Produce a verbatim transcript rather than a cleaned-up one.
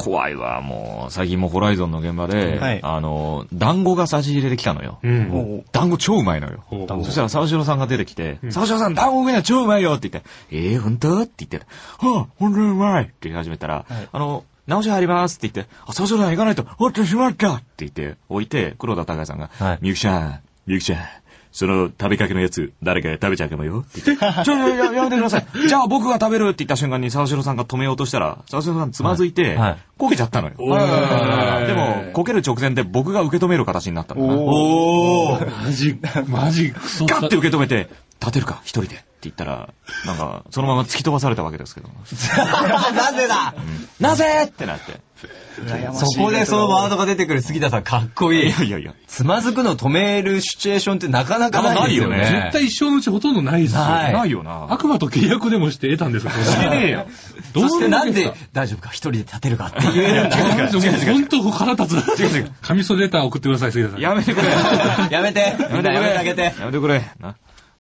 怖いわ、もう。最近もホライゾンの現場で、 はい、 あの、団子が差し入れできたのよ。うん、団子超うまいのよ。そしたら沢城さんが出てきて、うん、沢城さん団子うめえな超うまいよって言って、えー、ほんとって言って、はぁ、ほんとにうまいって言い始めたら、はい、あの、直し入りますって言って、あ、沢城さん行かないと、おっとしまったって言って、置いて、黒田孝也さんが、はい、みゆきちゃん、みゆきちゃん、その食べかけのやつ、誰か食べちゃうかもよって言って、ちょ、や、やめてください。じゃあ僕が食べるって言った瞬間に沢城さんが止めようとしたら、沢城さんつまずいて、はいはい、こけちゃったのよ。でも、こける直前で僕が受け止める形になったのかな。 おーマジ、マジ、 ガッて受け止めて、立てるか、一人でって言ったら、なんか、そのまま突き飛ばされたわけですけど。 なぜだ、 うん、なぜってなって。 そこでそのワードが出てくる杉田さんかっこいい。 いやいやいや。 つまずくの止めるシチュエーションってなかなかないですよね。 絶対一生のうちほとんどないですよ。 ない、ないよな。 悪魔と契約でもして得たんですか知れねえよ。 そしてなんで大丈夫か一人で立てるかっていう。 本当腹立つ。違う違う。紙袖レター送ってください杉田さん。 やめてくれ。 やめて。やめてくれ。 やめてくれ。な。